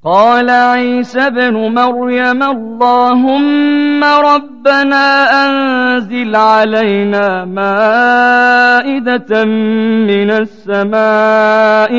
قال عيسى ابن مريم اللهم ربنا أنزل علينا مائدة من السماء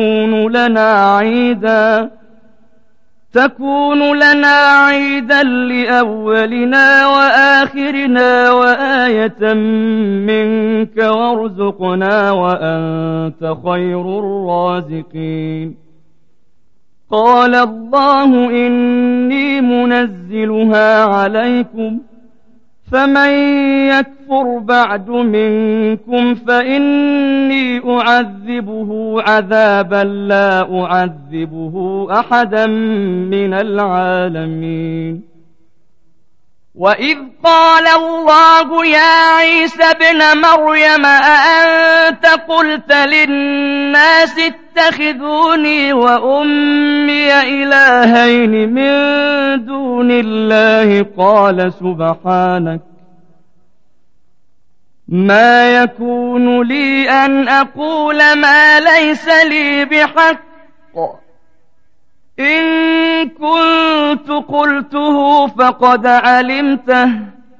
تكون لنا عيدا لأولنا وآخرنا وآية منك وارزقنا وأنت خير الرازقين قال الله إني منزلها عليكم فمن يكفر بعد منكم فإني أعذبه عذابا لا أعذبه أحدا من العالمين وإذ قال الله يا عيسى ابن مريم أأنت قلت للناس اتخذوني وأمي إلهين من دون الله قال سبحانك ما يكون لي أن أقول ما ليس لي بحق إن كنت قلته فقد علمته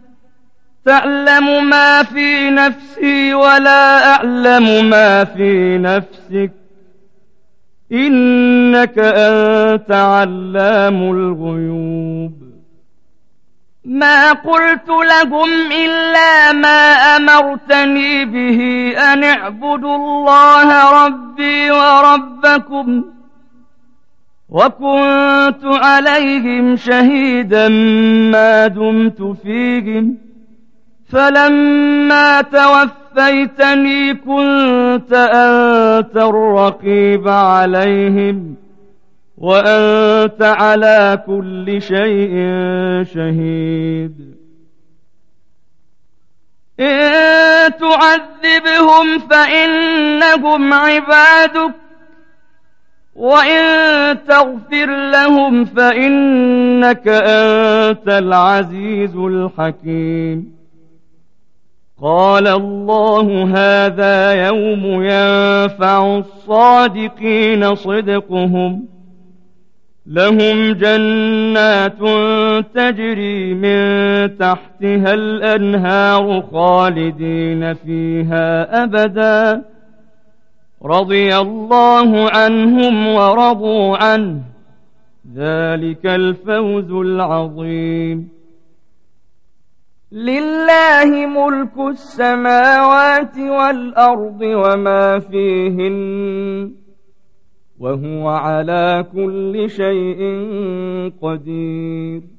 تعلم ما في نفسي ولا أعلم ما في نفسك إنك أنت علام الغيوب ما قلت لهم إلا ما أمرتني به أن اعبدوا الله ربي وربكم وكنت عليهم شهيدا ما دمت فيهم فلما توفيتني كنت أنت الرقيب عليهم وأنت على كل شيء شهيد إن تعذبهم فإنهم عبادك وإن تغفر لهم فإنك أنت العزيز الحكيم قال الله هذا يوم ينفع الصادقين صدقهم لهم جنات تجري من تحتها الأنهار خالدين فيها أبدا رضي الله عنهم ورضوا عنه ذلك الفوز العظيم لله ملك السماوات والأرض وما فيهن وهو على كل شيء قدير